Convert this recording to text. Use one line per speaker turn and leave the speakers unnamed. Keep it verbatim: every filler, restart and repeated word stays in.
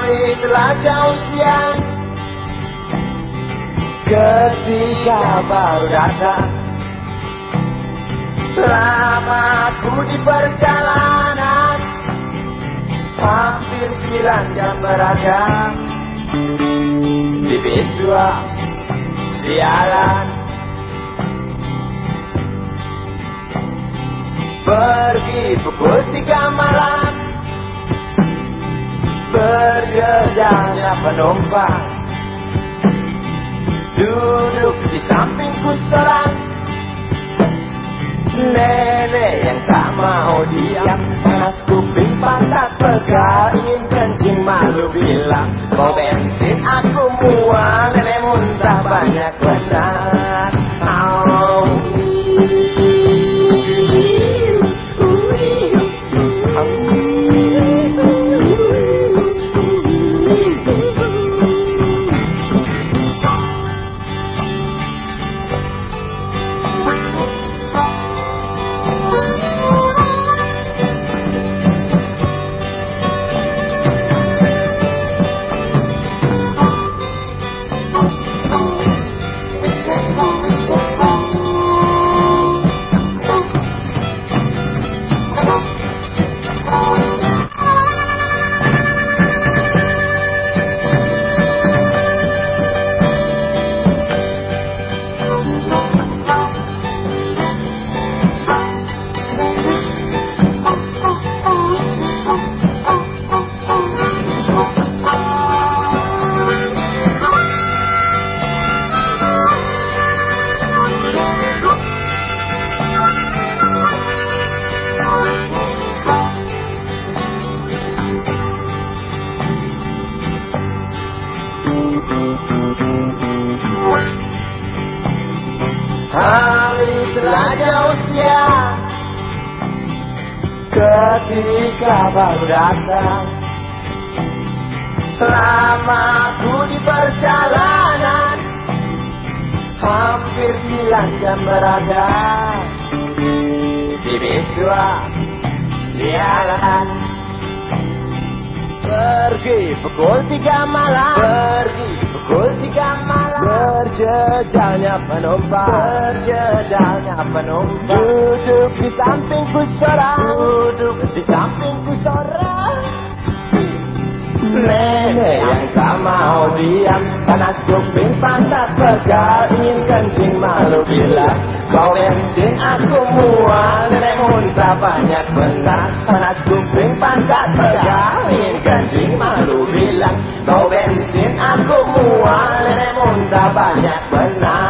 Hari telah jauh siang ketika baru datang. Selama ku di perjalanan hampir sembilan jam berada di bis dua sialan. Pergi pukul tiga malam, berjejaknya penumpang. Duduk di sampingku seorang nenek yang tak mau diam. Panas kuping pantat pegal, ingin kencing malu bilang, mau bensin aku mual, nenek muntah banyak benar. Oh. Hari telah jauh siang ketika baru datang. Selama ku di perjalanan hampir sembilan jam berada di bis dua sialan. Pergi pukul tiga malam, pergi pukul tiga malam. Berjejalnya penumpang, berjejalnya penumpang. Duduk di sampingku seorang, duduk di sampingku seorang nenek yang tak mau diam. Panas kuping pantat pegal, ingin kencing malu bilang, kau bensin aku mual, nenek muntah banyak benar. Panas kuping pantat pegal, ingin kencing malu bilang, kau bensin aku mual, nenek muntah banyak benar.